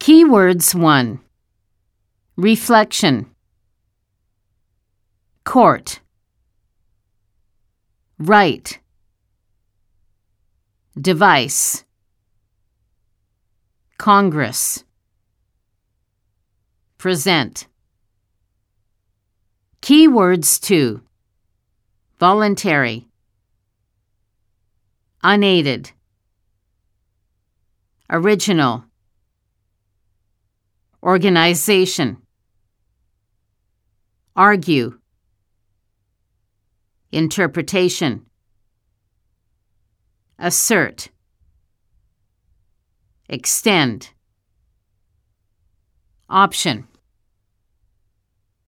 Keywords 1. Reflection. Court. Right. Device. Congress. Present. Keywords 2. Voluntary. Unaided. Original. Organization. Argue. Interpretation. Assert. Extend. Option.